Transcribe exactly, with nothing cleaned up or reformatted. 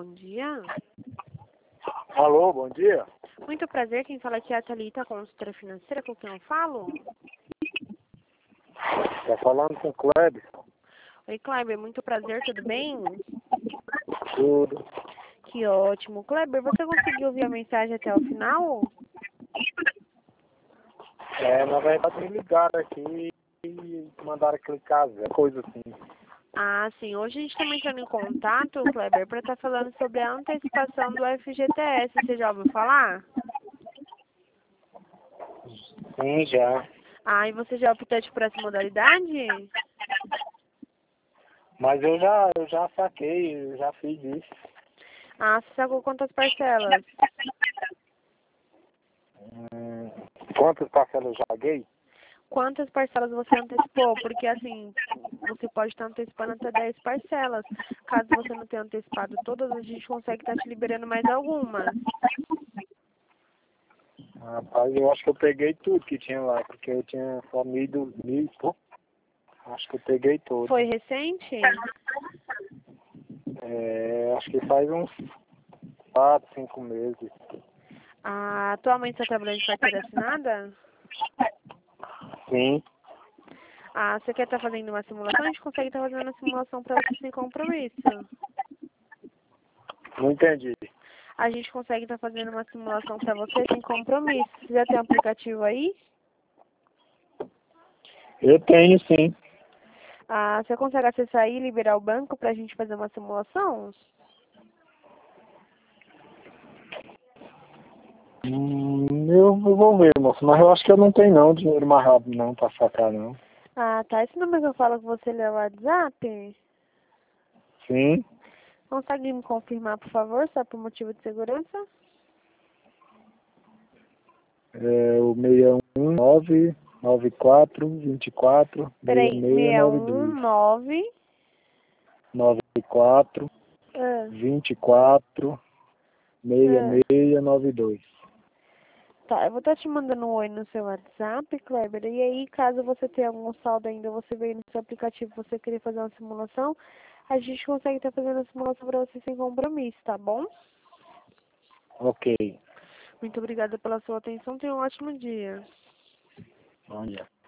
bom dia. Alô, bom dia. Muito prazer, quem fala aqui é a Thalita, consultora financeira, com quem eu falo? Tá falando com o Kleber? Oi, Kleber, muito prazer, tudo bem? Tudo. Que ótimo. Kleber, você conseguiu ouvir a mensagem até o final? É, na verdade me ligaram aqui e mandaram clicar zero, coisa assim. Ah, sim. Hoje a gente está entrando em contato, Kleber, para estar falando sobre a antecipação do F G T S. Você já ouviu falar? Sim, já. Ah, e você já optou por essa modalidade? Mas eu já, eu já saquei, eu já fiz isso. Ah, você sacou quantas parcelas? Hum, quantas parcelas eu já paguei? Quantas parcelas você antecipou? Porque, assim, você pode estar antecipando até dez parcelas. Caso você não tenha antecipado todas, a gente consegue estar te liberando mais algumas. Rapaz, eu acho que eu peguei tudo que tinha lá, porque eu tinha só mil, mil e pouco. Acho que eu peguei tudo. Foi recente? É, acho que faz uns quatro, cinco meses. Ah, atualmente você está trabalhando de carteira assinada? Sim. Ah, você quer estar fazendo uma simulação? A gente consegue estar fazendo uma simulação para você sem compromisso. Não entendi. A gente consegue estar fazendo uma simulação para você sem compromisso. Você já tem um aplicativo aí? Eu tenho, sim. Ah, você consegue acessar aí e liberar o banco para a gente fazer uma simulação? Hum, eu vou ver, moço, mas eu acho que eu não tenho não dinheiro mais rápido não pra sacar não. Ah, tá. Esse número que eu falo com você ele é o WhatsApp? Sim, Consegue me confirmar, por favor, só por motivo de segurança? é o seis um nove nove quatro dois quatro seis Peraí, seis nove dois seis um nove. nove quatro Ah, dois quatro seis ah. seis nove dois. Tá, eu vou estar te mandando um oi no seu WhatsApp, Kleber. E aí, caso você tenha algum saldo ainda, você veio no seu aplicativo, você querer fazer uma simulação, a gente consegue estar fazendo a simulação para você sem compromisso, tá bom? Ok, Muito obrigada pela sua atenção. Tenha um ótimo dia. bom dia.